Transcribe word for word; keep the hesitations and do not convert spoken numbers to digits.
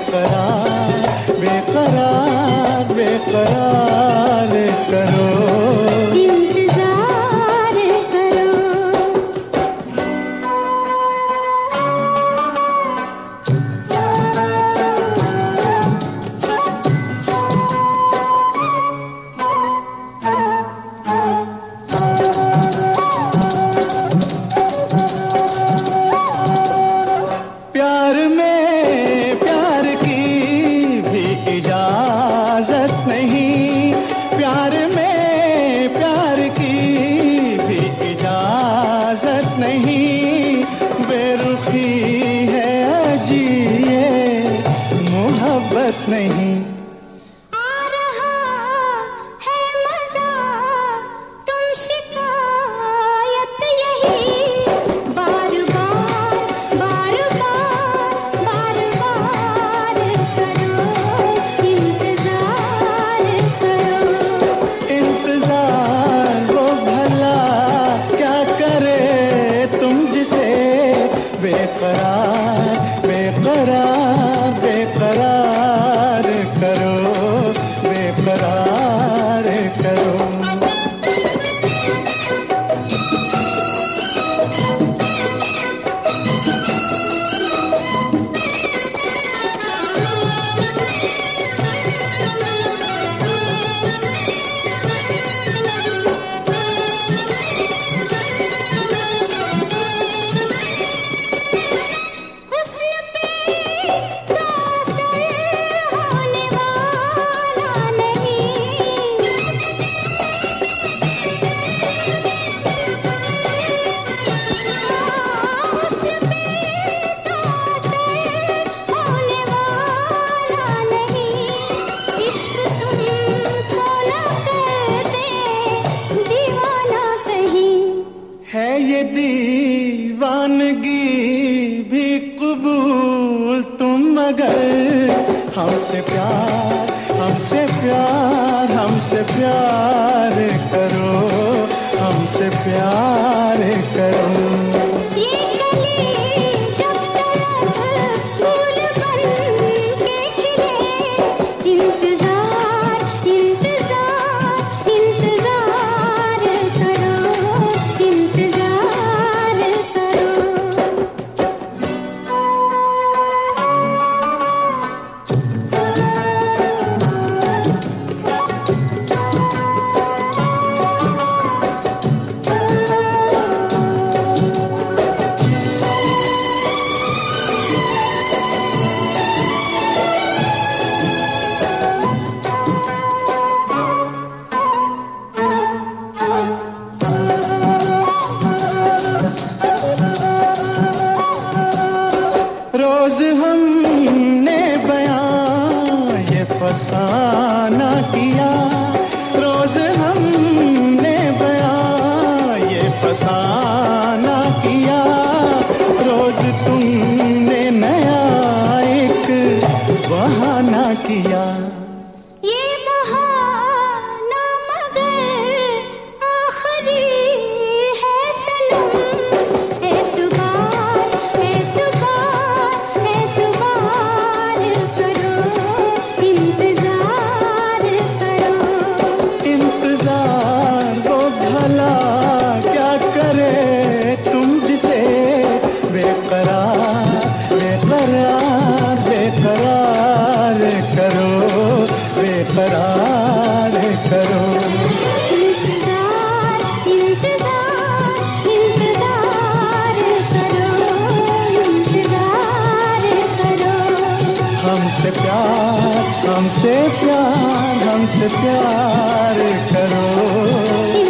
बेकरार बेकरार बेकरार करो, इंतजार करो। प्यार में प्यार की भी इजाजत नहीं, प्यार में प्यार की भी इजाजत नहीं, बेरुखी है अजीए मोहब्बत नहीं। आ रहा है मजा तुम शिकायत यही, बार बार बार बार बार बार करो, इंतजार करो। इंतजार वो भला क्या करे तुम जिसे बेकरार बेकरार बेकरार करो, बेकरार करो। हुस्न पे तो असर होने वाला नहीं, हुस्न पे तो असर होने वाला नहीं, इश्क तुमको न कर दे दीवाना कहीं। है ये दीवानगी भी कबूल तुम मगर हमसे प्यार हमसे प्यार हमसे प्यार करो, हमसे प्यार करो। ये गली जब तक फूल बन के खिले, इंतजार इंतजार इंतजार करो, इंतजार करो। रोज हमने बयां ये फसाना किया, रोज हमने बयां ये फसाना किया, रोज तुमने नया एक बहाना किया। ये बहाना मगर आखिरी है सनम, एतबार एतबार एतबार करो, इंतजार करो। इंतजार वो भला क्या करे तुम जिसे बेकरार बेकरार बेकरार करो, बेकरार करो। इंतजार इंतजार इंतजार करो, इंतजार करो। हमसे प्यार हमसे प्यार हमसे प्यार करो।